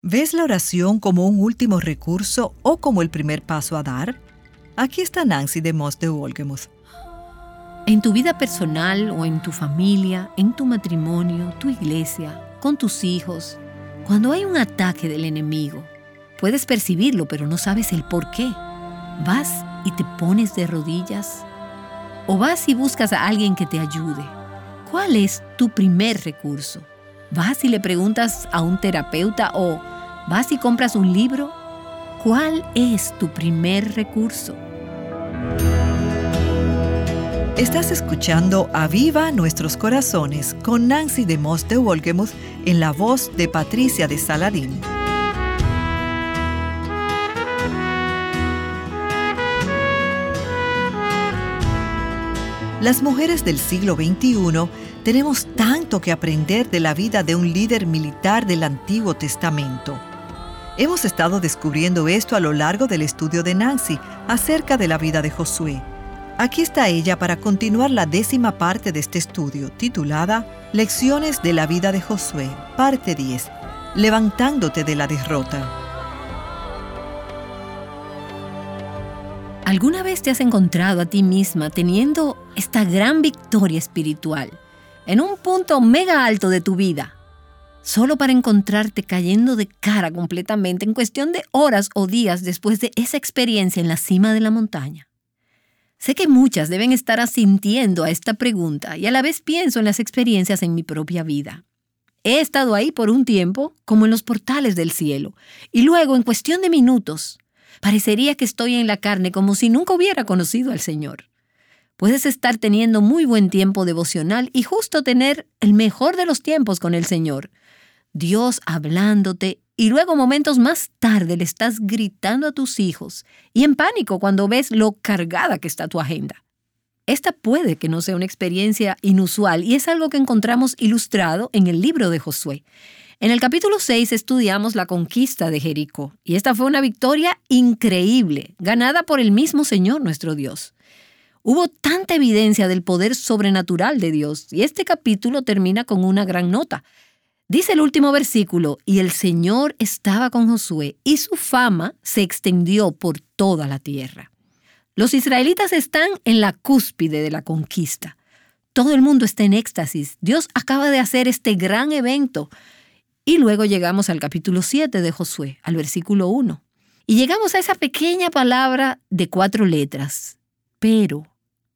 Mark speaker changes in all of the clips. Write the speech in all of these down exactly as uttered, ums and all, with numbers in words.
Speaker 1: ¿Ves la oración como un último recurso o como el primer paso a dar? Aquí está Nancy DeMoss de Wolgemuth.
Speaker 2: En tu vida personal o en tu familia, en tu matrimonio, tu iglesia, con tus hijos, cuando hay un ataque del enemigo, puedes percibirlo, pero no sabes el por qué. ¿Vas y te pones de rodillas? ¿O vas y buscas a alguien que te ayude? ¿Cuál es tu primer recurso? ¿Vas y le preguntas a un terapeuta o vas y compras un libro? ¿Cuál es tu primer recurso?
Speaker 1: Estás escuchando Aviva Nuestros Corazones con Nancy DeMoss de Wolgemuth en la voz de Patricia de Saladín. Las mujeres del siglo veintiuno tenemos tanto que aprender de la vida de un líder militar del Antiguo Testamento. Hemos estado descubriendo esto a lo largo del estudio de Nancy acerca de la vida de Josué. Aquí está ella para continuar la décima parte de este estudio, titulada Lecciones de la vida de Josué, parte diez, Levantándote de la derrota.
Speaker 2: ¿Alguna vez te has encontrado a ti misma teniendo esta gran victoria espiritual en un punto mega alto de tu vida, solo para encontrarte cayendo de cara completamente en cuestión de horas o días después de esa experiencia en la cima de la montaña? Sé que muchas deben estar asintiendo a esta pregunta y a la vez pienso en las experiencias en mi propia vida. He estado ahí por un tiempo, como en los portales del cielo, y luego, en cuestión de minutos, parecería que estoy en la carne como si nunca hubiera conocido al Señor. Puedes estar teniendo muy buen tiempo devocional y justo tener el mejor de los tiempos con el Señor, Dios hablándote, y luego momentos más tarde le estás gritando a tus hijos y en pánico cuando ves lo cargada que está tu agenda. Esta puede que no sea una experiencia inusual y es algo que encontramos ilustrado en el libro de Josué. En el capítulo seis estudiamos la conquista de Jericó y esta fue una victoria increíble, ganada por el mismo Señor nuestro Dios. Hubo tanta evidencia del poder sobrenatural de Dios y este capítulo termina con una gran nota. Dice el último versículo, y el Señor estaba con Josué, y su fama se extendió por toda la tierra. Los israelitas están en la cúspide de la conquista. Todo el mundo está en éxtasis. Dios acaba de hacer este gran evento. Y luego llegamos al capítulo siete de Josué, al versículo uno. Y llegamos a esa pequeña palabra de cuatro letras. Pero...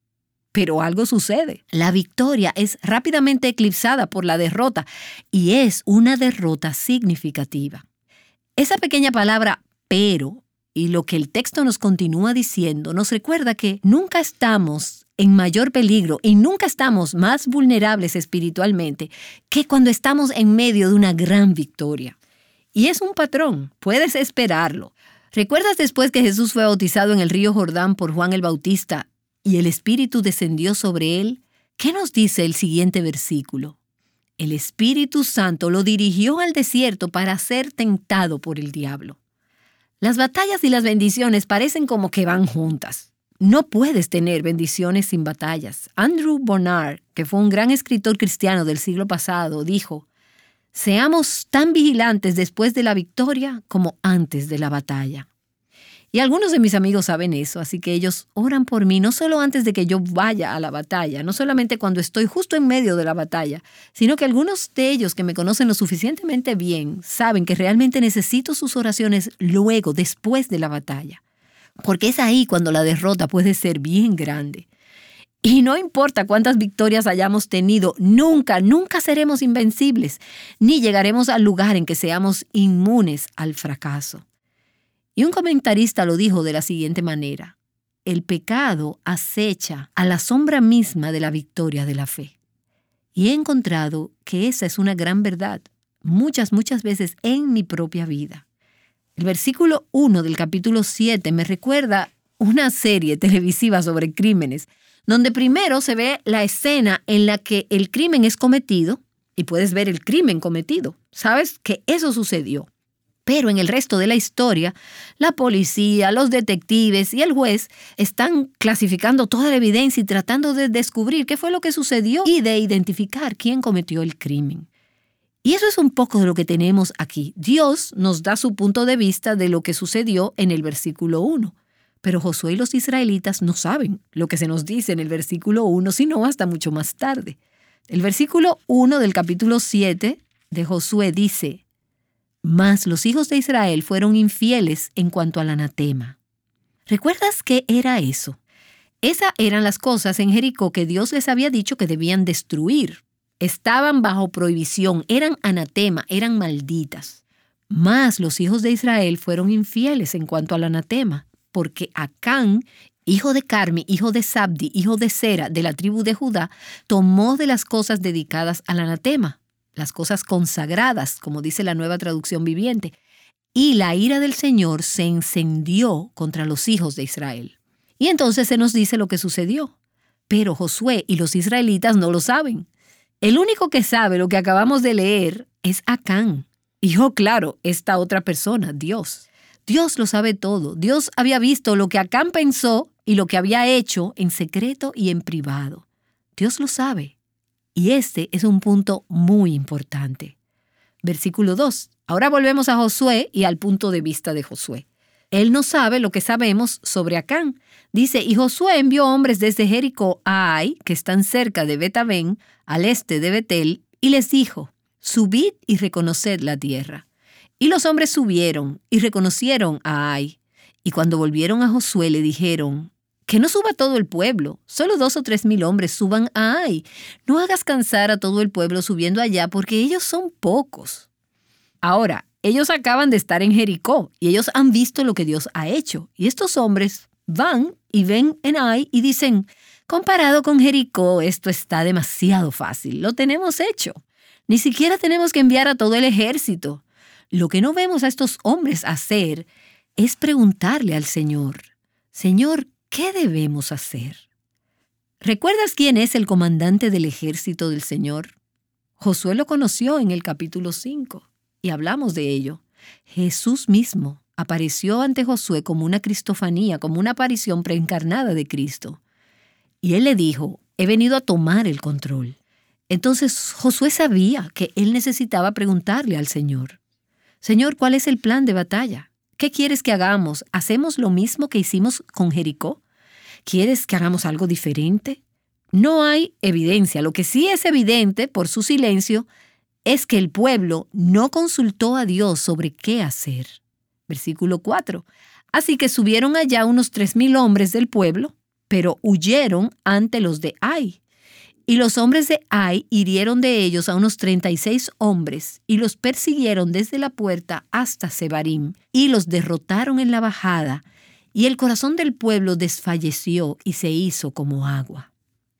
Speaker 2: Pero algo sucede. La victoria es rápidamente eclipsada por la derrota y es una derrota significativa. Esa pequeña palabra pero y lo que el texto nos continúa diciendo nos recuerda que nunca estamos en mayor peligro y nunca estamos más vulnerables espiritualmente que cuando estamos en medio de una gran victoria. Y es un patrón, puedes esperarlo. ¿Recuerdas después que Jesús fue bautizado en el río Jordán por Juan el Bautista y el Espíritu descendió sobre él? ¿Qué nos dice el siguiente versículo? El Espíritu Santo lo dirigió al desierto para ser tentado por el diablo. Las batallas y las bendiciones parecen como que van juntas. No puedes tener bendiciones sin batallas. Andrew Bonar, que fue un gran escritor cristiano del siglo pasado, dijo: seamos tan vigilantes después de la victoria como antes de la batalla. Y algunos de mis amigos saben eso, así que ellos oran por mí no solo antes de que yo vaya a la batalla, no solamente cuando estoy justo en medio de la batalla, sino que algunos de ellos que me conocen lo suficientemente bien saben que realmente necesito sus oraciones luego, después de la batalla. Porque es ahí cuando la derrota puede ser bien grande. Y no importa cuántas victorias hayamos tenido, nunca, nunca seremos invencibles, ni llegaremos al lugar en que seamos inmunes al fracaso. Y un comentarista lo dijo de la siguiente manera: el pecado acecha a la sombra misma de la victoria de la fe. Y he encontrado que esa es una gran verdad, muchas, muchas veces en mi propia vida. El versículo uno del capítulo siete me recuerda una serie televisiva sobre crímenes, donde primero se ve la escena en la que el crimen es cometido y puedes ver el crimen cometido. Sabes que eso sucedió. Pero en el resto de la historia, la policía, los detectives y el juez están clasificando toda la evidencia y tratando de descubrir qué fue lo que sucedió y de identificar quién cometió el crimen. Y eso es un poco de lo que tenemos aquí. Dios nos da su punto de vista de lo que sucedió en el versículo uno. Pero Josué y los israelitas no saben lo que se nos dice en el versículo uno, sino hasta mucho más tarde. El versículo uno del capítulo siete de Josué dice: «Mas los hijos de Israel fueron infieles en cuanto al anatema». ¿Recuerdas qué era eso? Esas eran las cosas en Jericó que Dios les había dicho que debían destruir. Estaban bajo prohibición, eran anatema, eran malditas. Mas los hijos de Israel fueron infieles en cuanto al anatema, porque Acán, hijo de Carmi, hijo de Sabdi, hijo de Sera, de la tribu de Judá, tomó de las cosas dedicadas al anatema, las cosas consagradas, como dice la Nueva Traducción Viviente, y la ira del Señor se encendió contra los hijos de Israel. Y entonces se nos dice lo que sucedió. Pero Josué y los israelitas no lo saben. El único que sabe lo que acabamos de leer es Acán. Y oh, claro, esta otra persona, Dios. Dios lo sabe todo. Dios había visto lo que Acán pensó y lo que había hecho en secreto y en privado. Dios lo sabe. Y este es un punto muy importante. Versículo dos. Ahora volvemos a Josué y al punto de vista de Josué. Él no sabe lo que sabemos sobre Acán. Dice: «Y Josué envió hombres desde Jericó a Ai, que están cerca de Bet-Aven, al este de Betel, y les dijo: subid y reconoced la tierra. Y los hombres subieron y reconocieron a Ai. Y cuando volvieron a Josué le dijeron: que no suba todo el pueblo, solo dos o tres mil hombres suban a Ai. No hagas cansar a todo el pueblo subiendo allá, porque ellos son pocos». Ahora, ellos acaban de estar en Jericó y ellos han visto lo que Dios ha hecho. Y estos hombres van y ven en Ai y dicen: comparado con Jericó, esto está demasiado fácil, lo tenemos hecho. Ni siquiera tenemos que enviar a todo el ejército. Lo que no vemos a estos hombres hacer es preguntarle al Señor: Señor, ¿qué debemos hacer? ¿Recuerdas quién es el comandante del ejército del Señor? Josué lo conoció en el capítulo cinco. Y hablamos de ello. Jesús mismo apareció ante Josué como una cristofanía, como una aparición preencarnada de Cristo. Y él le dijo: he venido a tomar el control. Entonces Josué sabía que él necesitaba preguntarle al Señor: Señor, ¿cuál es el plan de batalla? ¿Qué quieres que hagamos? ¿Hacemos lo mismo que hicimos con Jericó? ¿Quieres que hagamos algo diferente? No hay evidencia. Lo que sí es evidente por su silencio es que el pueblo no consultó a Dios sobre qué hacer. Versículo cuatro. Así que subieron allá unos tres mil hombres del pueblo, pero huyeron ante los de Ai. Y los hombres de Ai hirieron de ellos a unos treinta y seis hombres y los persiguieron desde la puerta hasta Sebarim y los derrotaron en la bajada, y el corazón del pueblo desfalleció y se hizo como agua.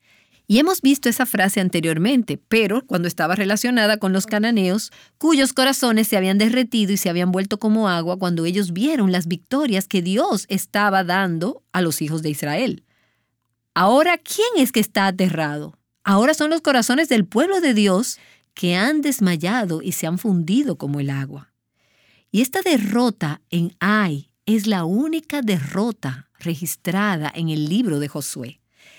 Speaker 2: Y hemos visto esa frase anteriormente, pero cuando estaba relacionada con los cananeos, cuyos corazones se habían derretido y se habían vuelto como agua cuando ellos vieron las victorias que Dios estaba dando a los hijos de Israel. Ahora, ¿quién es que está aterrado? Ahora son los corazones del pueblo de Dios que han desmayado y se han fundido como el agua. Y esta derrota en Ai es la única derrota registrada en el libro de Josué.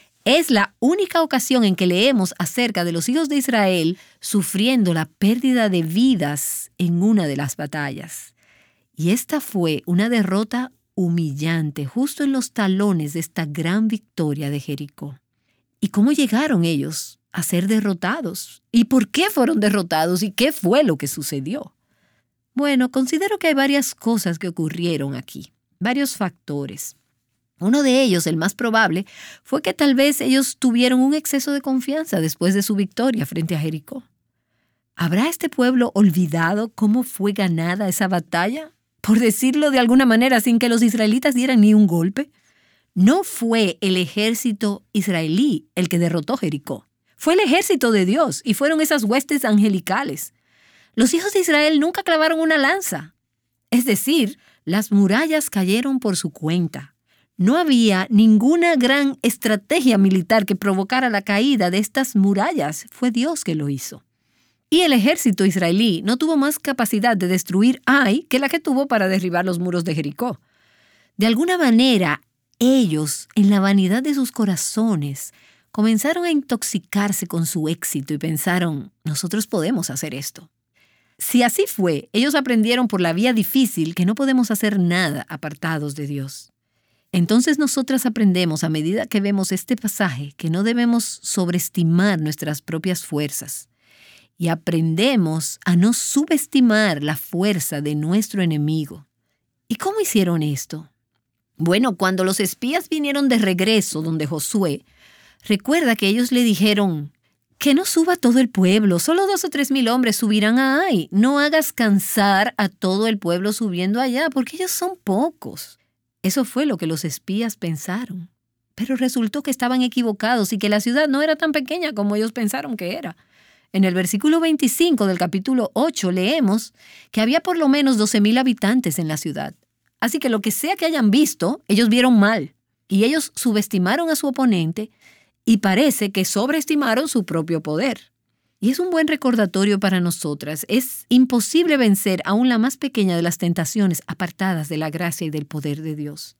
Speaker 2: Es la única ocasión en que leemos acerca de los hijos de Israel sufriendo la pérdida de vidas en una de las batallas. Y esta fue una derrota humillante justo en los talones de esta gran victoria de Jericó. ¿Y cómo llegaron ellos a ser derrotados? ¿Y por qué fueron derrotados? ¿Y qué fue lo que sucedió? Bueno, considero que hay varias cosas que ocurrieron aquí, varios factores. Uno de ellos, el más probable, fue que tal vez ellos tuvieron un exceso de confianza después de su victoria frente a Jericó. ¿Habrá este pueblo olvidado cómo fue ganada esa batalla? Por decirlo de alguna manera, sin que los israelitas dieran ni un golpe. No fue el ejército israelí el que derrotó Jericó. Fue el ejército de Dios y fueron esas huestes angelicales. Los hijos de Israel nunca clavaron una lanza. Es decir, las murallas cayeron por su cuenta. No había ninguna gran estrategia militar que provocara la caída de estas murallas. Fue Dios que lo hizo. Y el ejército israelí no tuvo más capacidad de destruir Ai que la que tuvo para derribar los muros de Jericó. De alguna manera, ellos, en la vanidad de sus corazones, comenzaron a intoxicarse con su éxito y pensaron: nosotros podemos hacer esto. Si así fue, ellos aprendieron por la vía difícil que no podemos hacer nada apartados de Dios. Entonces nosotras aprendemos a medida que vemos este pasaje que no debemos sobreestimar nuestras propias fuerzas y aprendemos a no subestimar la fuerza de nuestro enemigo. ¿Y cómo hicieron esto? Bueno, cuando los espías vinieron de regreso donde Josué, recuerda que ellos le dijeron que no suba todo el pueblo, solo dos o tres mil hombres subirán a Ai. No hagas cansar a todo el pueblo subiendo allá, porque ellos son pocos. Eso fue lo que los espías pensaron. Pero resultó que estaban equivocados y que la ciudad no era tan pequeña como ellos pensaron que era. En el versículo veinticinco del capítulo ocho leemos que había por lo menos doce mil habitantes en la ciudad. Así que lo que sea que hayan visto, ellos vieron mal. Y ellos subestimaron a su oponente y parece que sobreestimaron su propio poder. Y es un buen recordatorio para nosotras. Es imposible vencer aún la más pequeña de las tentaciones apartadas de la gracia y del poder de Dios.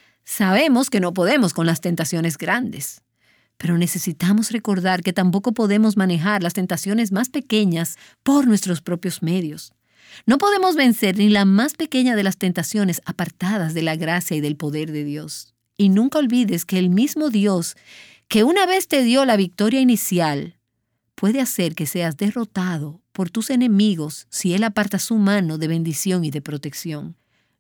Speaker 2: Sabemos que no podemos con las tentaciones grandes, pero necesitamos recordar que tampoco podemos manejar las tentaciones más pequeñas por nuestros propios medios. No podemos vencer ni la más pequeña de las tentaciones apartadas de la gracia y del poder de Dios. Y nunca olvides que el mismo Dios que una vez te dio la victoria inicial, puede hacer que seas derrotado por tus enemigos si Él aparta su mano de bendición y de protección.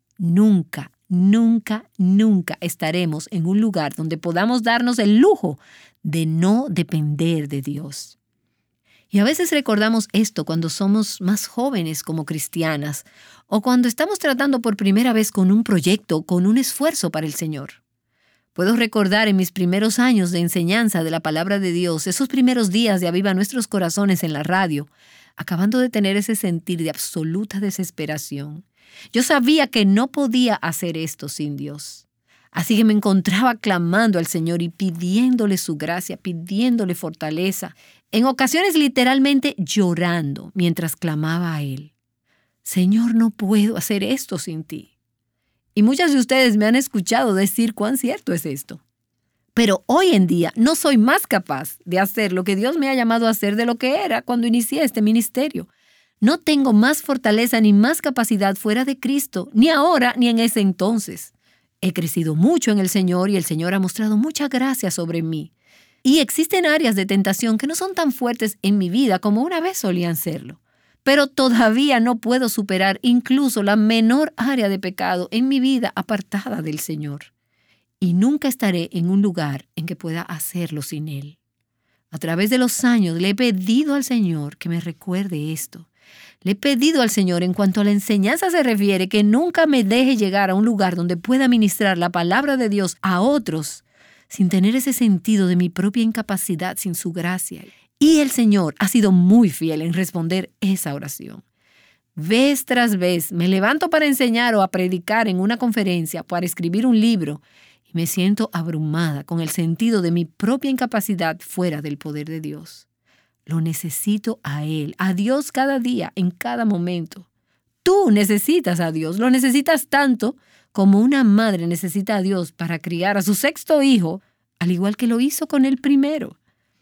Speaker 2: Nunca, nunca, nunca estaremos en un lugar donde podamos darnos el lujo de no depender de Dios. Y a veces recordamos esto cuando somos más jóvenes como cristianas o cuando estamos tratando por primera vez con un proyecto, con un esfuerzo para el Señor. Puedo recordar en mis primeros años de enseñanza de la palabra de Dios, esos primeros días de Aviva Nuestros Corazones en la radio, acabando de tener ese sentir de absoluta desesperación. Yo sabía que no podía hacer esto sin Dios. Así que me encontraba clamando al Señor y pidiéndole su gracia, pidiéndole fortaleza, en ocasiones literalmente llorando mientras clamaba a Él. Señor, no puedo hacer esto sin ti. Y muchas de ustedes me han escuchado decir cuán cierto es esto. Pero hoy en día no soy más capaz de hacer lo que Dios me ha llamado a hacer de lo que era cuando inicié este ministerio. No tengo más fortaleza ni más capacidad fuera de Cristo, ni ahora ni en ese entonces. He crecido mucho en el Señor y el Señor ha mostrado mucha gracia sobre mí. Y existen áreas de tentación que no son tan fuertes en mi vida como una vez solían serlo. Pero todavía no puedo superar incluso la menor área de pecado en mi vida apartada del Señor. Y nunca estaré en un lugar en que pueda hacerlo sin Él. A través de los años le he pedido al Señor que me recuerde esto. Le he pedido al Señor en cuanto a la enseñanza se refiere que nunca me deje llegar a un lugar donde pueda ministrar la palabra de Dios a otros sin tener ese sentido de mi propia incapacidad sin su gracia. Y el Señor ha sido muy fiel en responder esa oración. Vez tras vez me levanto para enseñar o a predicar en una conferencia, para escribir un libro, y me siento abrumada con el sentido de mi propia incapacidad fuera del poder de Dios. Lo necesito a Él, a Dios cada día, en cada momento. Tú necesitas a Dios, lo necesitas tanto como una madre necesita a Dios para criar a su sexto hijo, al igual que lo hizo con el primero.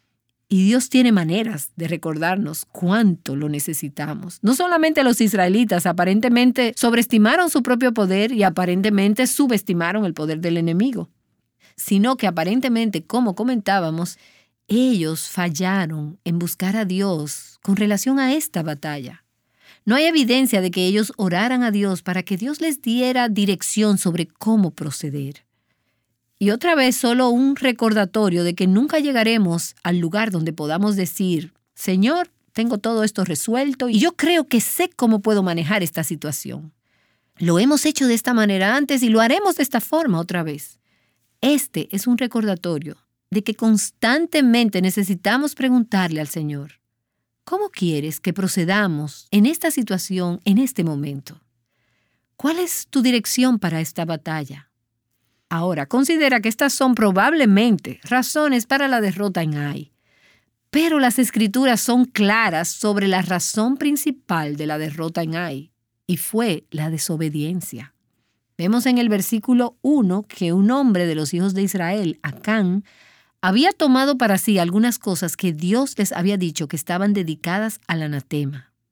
Speaker 2: Y Dios tiene maneras de recordarnos cuánto lo necesitamos. No solamente los israelitas aparentemente sobreestimaron su propio poder y aparentemente subestimaron el poder del enemigo, sino que aparentemente, como comentábamos, ellos fallaron en buscar a Dios con relación a esta batalla. No hay evidencia de que ellos oraran a Dios para que Dios les diera dirección sobre cómo proceder. Y otra vez solo un recordatorio de que nunca llegaremos al lugar donde podamos decir, Señor, tengo todo esto resuelto y yo creo que sé cómo puedo manejar esta situación. Lo hemos hecho de esta manera antes y lo haremos de esta forma otra vez. Este es un recordatorio de que constantemente necesitamos preguntarle al Señor, ¿cómo quieres que procedamos en esta situación, en este momento? ¿Cuál es tu dirección para esta batalla? Ahora, considera que estas son probablemente razones para la derrota en Ai, pero las Escrituras son claras sobre la razón principal de la derrota en Ai, y fue la desobediencia. Vemos en el versículo uno que un hombre de los hijos de Israel, Acán, había tomado para sí algunas cosas que Dios les había dicho que estaban dedicadas al anatema.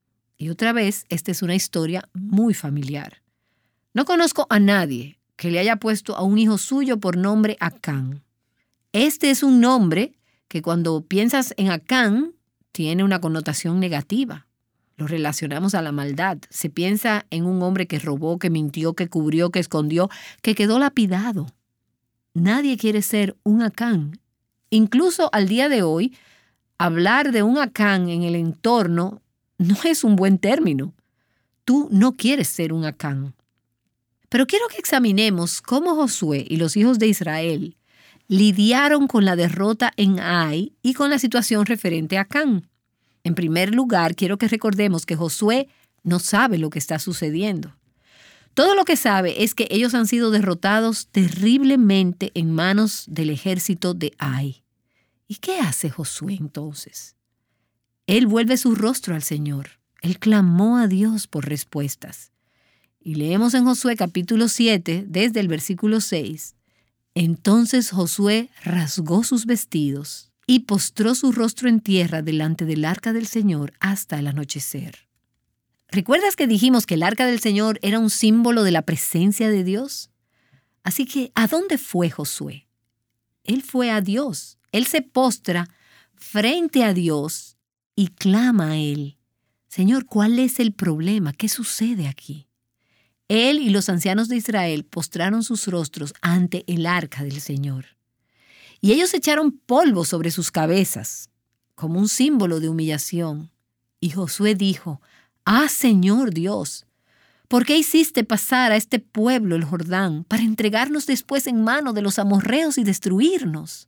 Speaker 2: Y otra vez, esta es una historia muy familiar. No conozco a nadie que le haya puesto a un hijo suyo por nombre Acán. Este es un nombre que cuando piensas en Acán tiene una connotación negativa. Lo relacionamos a la maldad. Se piensa en un hombre que robó, que mintió, que cubrió, que escondió, que quedó lapidado. Nadie quiere ser un Acán. Incluso al día de hoy, hablar de un Acán en el entorno no es un buen término. Tú no quieres ser un Acán. Pero quiero que examinemos cómo Josué y los hijos de Israel lidiaron con la derrota en Ai y con la situación referente a Acán. En primer lugar, quiero que recordemos que Josué no sabe lo que está sucediendo. Todo lo que sabe es que ellos han sido derrotados terriblemente en manos del ejército de Ai. ¿Y qué hace Josué entonces? Él vuelve su rostro al Señor. Él clamó a Dios por respuestas. Y leemos en Josué capítulo siete, desde el versículo seis. Entonces Josué rasgó sus vestidos y postró su rostro en tierra delante del arca del Señor hasta el anochecer. ¿Recuerdas que dijimos que el arca del Señor era un símbolo de la presencia de Dios? Así que, ¿a dónde fue Josué? Él fue a Dios. Él se postra frente a Dios y clama a Él. Señor, ¿cuál es el problema? ¿Qué sucede aquí? Él y los ancianos de Israel postraron sus rostros ante el arca del Señor. Y ellos echaron polvo sobre sus cabezas, como un símbolo de humillación. Y Josué dijo, «Ah, Señor Dios, ¿por qué hiciste pasar a este pueblo el Jordán para entregarnos después en mano de los amorreos y destruirnos?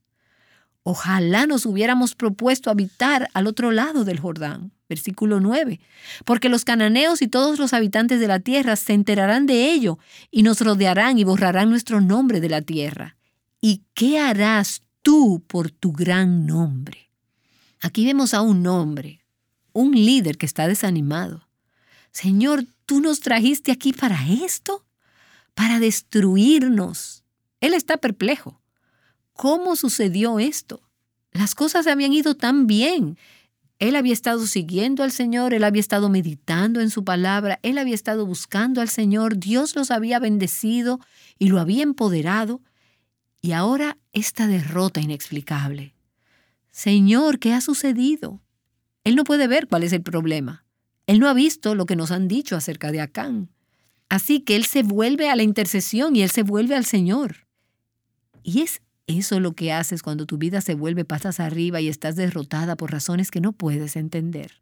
Speaker 2: Ojalá nos hubiéramos propuesto habitar al otro lado del Jordán». Versículo nueve. Porque los cananeos y todos los habitantes de la tierra se enterarán de ello y nos rodearán y borrarán nuestro nombre de la tierra. ¿Y qué harás tú por tu gran nombre? Aquí vemos a un hombre, un líder que está desanimado. Señor, ¿tú nos trajiste aquí para esto? Para destruirnos. Él está perplejo. ¿Cómo sucedió esto? Las cosas habían ido tan bien. Él había estado siguiendo al Señor, él había estado meditando en su palabra, él había estado buscando al Señor, Dios los había bendecido y lo había empoderado. Y ahora esta derrota inexplicable. Señor, ¿qué ha sucedido? Él no puede ver cuál es el problema. Él no ha visto lo que nos han dicho acerca de Acán. Así que él se vuelve a la intercesión y él se vuelve al Señor. Y es eso lo que haces cuando tu vida se vuelve patas arriba y estás derrotada por razones que no puedes entender.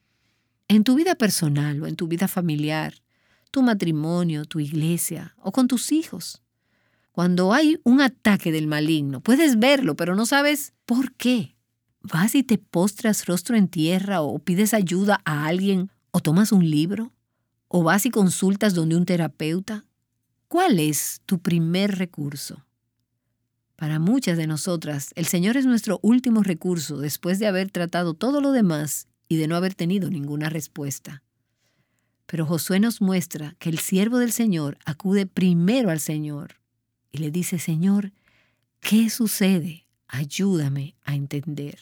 Speaker 2: En tu vida personal o en tu vida familiar, tu matrimonio, tu iglesia o con tus hijos. Cuando hay un ataque del maligno, puedes verlo, pero no sabes por qué. ¿Vas y te postras rostro en tierra o pides ayuda a alguien o tomas un libro? ¿O vas y consultas donde un terapeuta? ¿Cuál es tu primer recurso? Para muchas de nosotras, el Señor es nuestro último recurso después de haber tratado todo lo demás y de no haber tenido ninguna respuesta. Pero Josué nos muestra que el siervo del Señor acude primero al Señor y le dice, Señor, ¿qué sucede? Ayúdame a entender.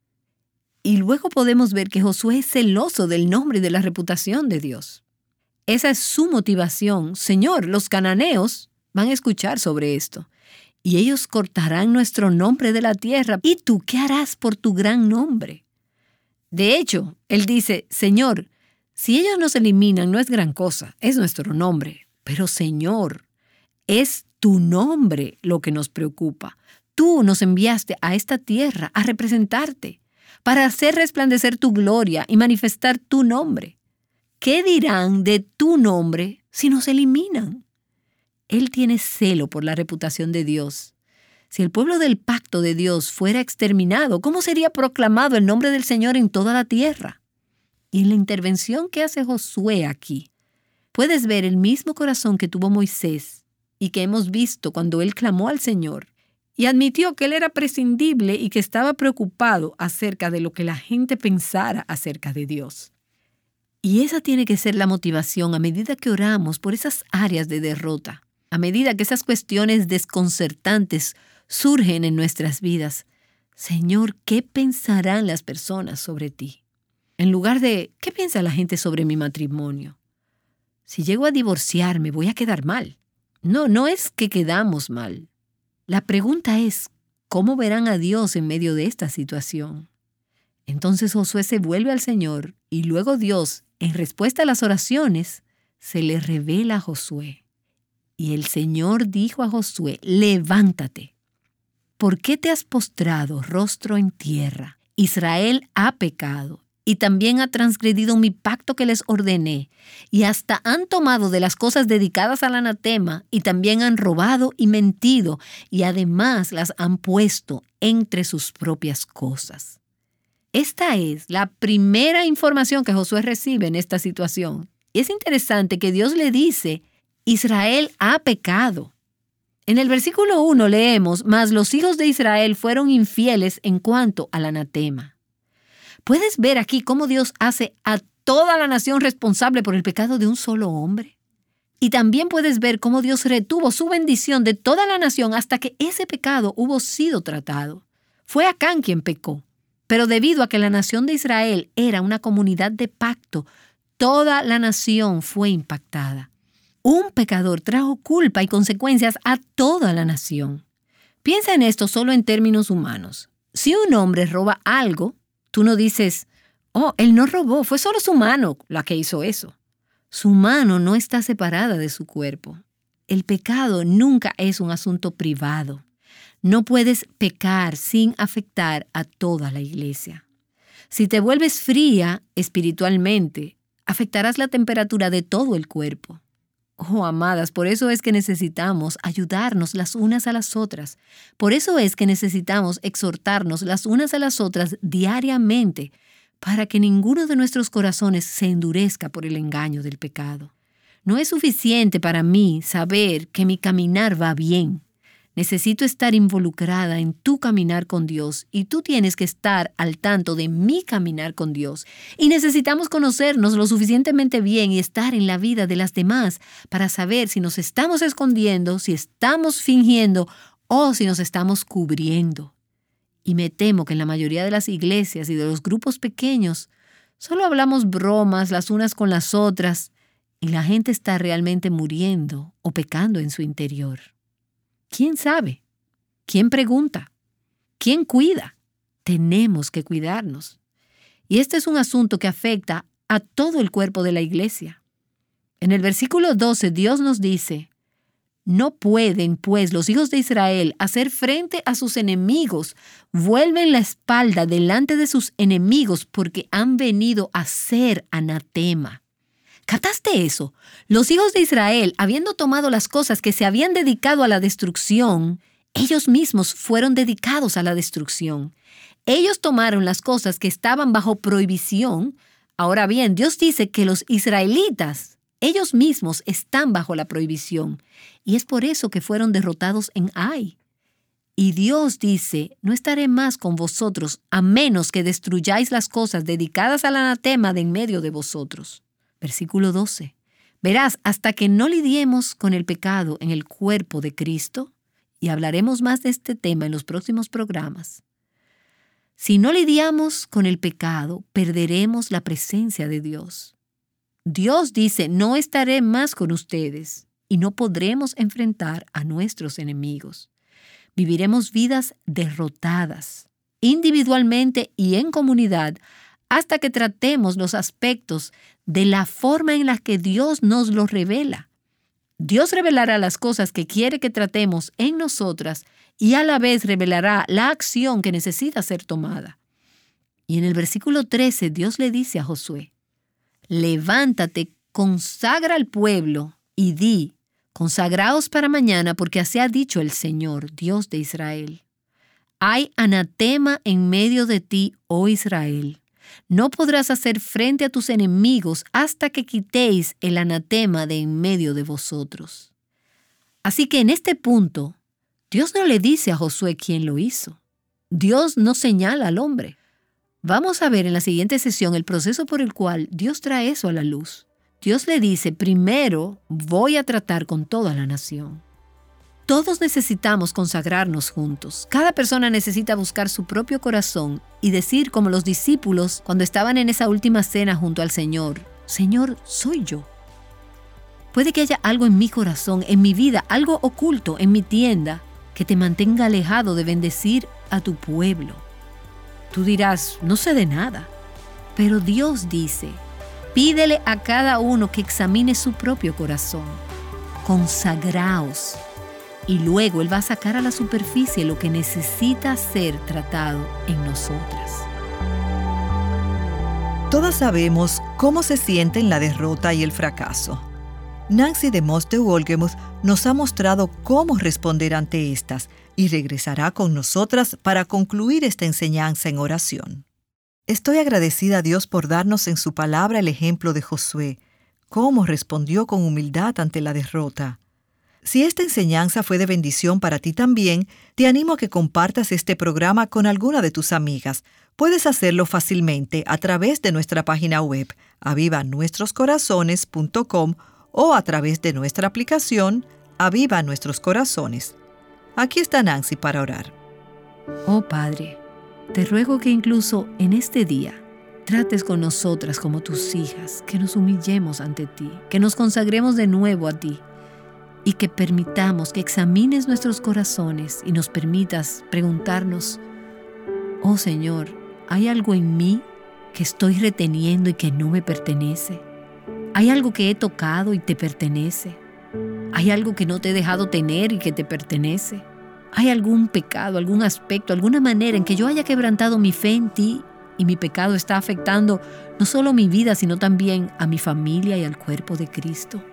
Speaker 2: Y luego podemos ver que Josué es celoso del nombre y de la reputación de Dios. Esa es su motivación. Señor, los cananeos van a escuchar sobre esto. Y ellos cortarán nuestro nombre de la tierra. ¿Y tú qué harás por tu gran nombre? De hecho, él dice, Señor, si ellos nos eliminan no es gran cosa, es nuestro nombre. Pero Señor, es tu nombre lo que nos preocupa. Tú nos enviaste a esta tierra a representarte, para hacer resplandecer tu gloria y manifestar tu nombre. ¿Qué dirán de tu nombre si nos eliminan? Él tiene celo por la reputación de Dios. Si el pueblo del pacto de Dios fuera exterminado, ¿cómo sería proclamado el nombre del Señor en toda la tierra? Y en la intervención que hace Josué aquí, puedes ver el mismo corazón que tuvo Moisés y que hemos visto cuando él clamó al Señor y admitió que él era prescindible y que estaba preocupado acerca de lo que la gente pensara acerca de Dios. Y esa tiene que ser la motivación a medida que oramos por esas áreas de derrota. A medida que esas cuestiones desconcertantes surgen en nuestras vidas, Señor, ¿qué pensarán las personas sobre ti? En lugar de, ¿qué piensa la gente sobre mi matrimonio? Si llego a divorciarme, voy a quedar mal. No, no es que quedamos mal. La pregunta es, ¿cómo verán a Dios en medio de esta situación? Entonces Josué se vuelve al Señor y luego Dios, en respuesta a las oraciones, se le revela a Josué. Y el Señor dijo a Josué, levántate. ¿Por qué te has postrado rostro en tierra? Israel ha pecado y también ha transgredido mi pacto que les ordené, y hasta han tomado de las cosas dedicadas al anatema, y también han robado y mentido, y además las han puesto entre sus propias cosas. Esta es la primera información que Josué recibe en esta situación. Y es interesante que Dios le dice, Israel ha pecado. En el versículo uno leemos, mas los hijos de Israel fueron infieles en cuanto al anatema. ¿Puedes ver aquí cómo Dios hace a toda la nación responsable por el pecado de un solo hombre? Y también puedes ver cómo Dios retuvo su bendición de toda la nación hasta que ese pecado hubo sido tratado. Fue Acán quien pecó, pero debido a que la nación de Israel era una comunidad de pacto, toda la nación fue impactada. Un pecador trajo culpa y consecuencias a toda la nación. Piensa en esto solo en términos humanos. Si un hombre roba algo, tú no dices, oh, él no robó, fue solo su mano la que hizo eso. Su mano no está separada de su cuerpo. El pecado nunca es un asunto privado. No puedes pecar sin afectar a toda la iglesia. Si te vuelves fría espiritualmente, afectarás la temperatura de todo el cuerpo. Oh, amadas, por eso es que necesitamos ayudarnos las unas a las otras. Por eso es que necesitamos exhortarnos las unas a las otras diariamente para que ninguno de nuestros corazones se endurezca por el engaño del pecado. No es suficiente para mí saber que mi caminar va bien. Necesito estar involucrada en tu caminar con Dios y tú tienes que estar al tanto de mi caminar con Dios. Y necesitamos conocernos lo suficientemente bien y estar en la vida de las demás para saber si nos estamos escondiendo, si estamos fingiendo o si nos estamos cubriendo. Y me temo que en la mayoría de las iglesias y de los grupos pequeños solo hablamos bromas las unas con las otras y la gente está realmente muriendo o pecando en su interior. ¿Quién sabe? ¿Quién pregunta? ¿Quién cuida? Tenemos que cuidarnos. Y este es un asunto que afecta a todo el cuerpo de la iglesia. En el versículo doce, Dios nos dice, no pueden, pues, los hijos de Israel hacer frente a sus enemigos, vuelven la espalda delante de sus enemigos porque han venido a ser anatema. ¿Captaste eso? Los hijos de Israel, habiendo tomado las cosas que se habían dedicado a la destrucción, ellos mismos fueron dedicados a la destrucción. Ellos tomaron las cosas que estaban bajo prohibición. Ahora bien, Dios dice que los israelitas, ellos mismos están bajo la prohibición. Y es por eso que fueron derrotados en Ai. Y Dios dice, no estaré más con vosotros a menos que destruyáis las cosas dedicadas al anatema de en medio de vosotros. Versículo doce. Verás, hasta que no lidiemos con el pecado en el cuerpo de Cristo, y hablaremos más de este tema en los próximos programas, si no lidiamos con el pecado, perderemos la presencia de Dios. Dios dice, no estaré más con ustedes, y no podremos enfrentar a nuestros enemigos. Viviremos vidas derrotadas, individualmente y en comunidad, hasta que tratemos los aspectos de la forma en la que Dios nos los revela. Dios revelará las cosas que quiere que tratemos en nosotras y a la vez revelará la acción que necesita ser tomada. Y en el versículo trece, Dios le dice a Josué, levántate, consagra al pueblo y di, consagraos para mañana porque así ha dicho el Señor, Dios de Israel. Hay anatema en medio de ti, oh Israel. No podrás hacer frente a tus enemigos hasta que quitéis el anatema de en medio de vosotros. Así que en este punto, Dios no le dice a Josué quién lo hizo. Dios no señala al hombre. Vamos a ver en la siguiente sesión el proceso por el cual Dios trae eso a la luz. Dios le dice, primero voy a tratar con toda la nación. Todos necesitamos consagrarnos juntos. Cada persona necesita buscar su propio corazón y decir como los discípulos cuando estaban en esa última cena junto al Señor: Señor, soy yo. Puede que haya algo en mi corazón, en mi vida, algo oculto en mi tienda que te mantenga alejado de bendecir a tu pueblo. Tú dirás: no sé de nada. Pero Dios dice: pídele a cada uno que examine su propio corazón. Consagraos. Y luego Él va a sacar a la superficie lo que necesita ser tratado en nosotras.
Speaker 1: Todas sabemos cómo se sienten la derrota y el fracaso. Nancy DeMoss de Wolgemuth nos ha mostrado cómo responder ante estas y regresará con nosotras para concluir esta enseñanza en oración. Estoy agradecida a Dios por darnos en su palabra el ejemplo de Josué, cómo respondió con humildad ante la derrota. Si esta enseñanza fue de bendición para ti también, te animo a que compartas este programa con alguna de tus amigas. Puedes hacerlo fácilmente a través de nuestra página web, aviva nuestros corazones punto com, o a través de nuestra aplicación, Aviva Nuestros Corazones. Aquí está Nancy para orar.
Speaker 2: Oh Padre, te ruego que incluso en este día trates con nosotras como tus hijas, que nos humillemos ante ti, que nos consagremos de nuevo a ti, y que permitamos que examines nuestros corazones y nos permitas preguntarnos: oh Señor, ¿hay algo en mí que estoy reteniendo y que no me pertenece? ¿Hay algo que he tocado y te pertenece? ¿Hay algo que no te he dejado tener y que te pertenece? ¿Hay algún pecado, algún aspecto, alguna manera en que yo haya quebrantado mi fe en ti y mi pecado está afectando no solo mi vida, sino también a mi familia y al cuerpo de Cristo?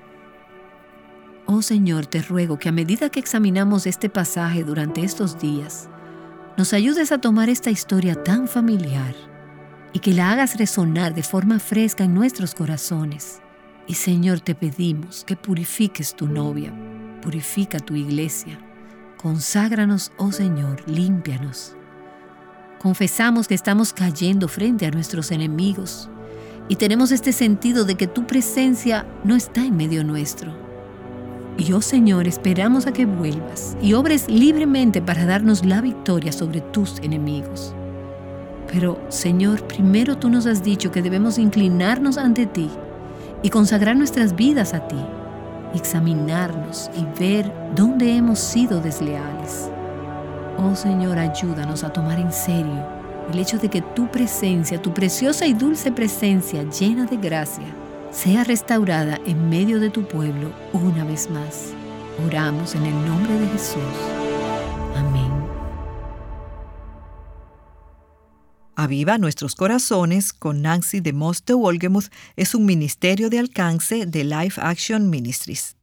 Speaker 2: Oh Señor, te ruego que a medida que examinamos este pasaje durante estos días, nos ayudes a tomar esta historia tan familiar y que la hagas resonar de forma fresca en nuestros corazones. Y Señor, te pedimos que purifiques tu novia, purifica tu iglesia. Conságranos, oh Señor, límpianos. Confesamos que estamos cayendo frente a nuestros enemigos y tenemos este sentido de que tu presencia no está en medio nuestro. Y, oh Señor, esperamos a que vuelvas y obres libremente para darnos la victoria sobre tus enemigos. Pero, Señor, primero tú nos has dicho que debemos inclinarnos ante ti y consagrar nuestras vidas a ti, examinarnos y ver dónde hemos sido desleales. Oh Señor, ayúdanos a tomar en serio el hecho de que tu presencia, tu preciosa y dulce presencia llena de gracia, sea restaurada en medio de tu pueblo una vez más. Oramos en el nombre de Jesús. Amén.
Speaker 1: Aviva Nuestros Corazones con Nancy DeMoss de Wolgemuth es un ministerio de alcance de Life Action Ministries.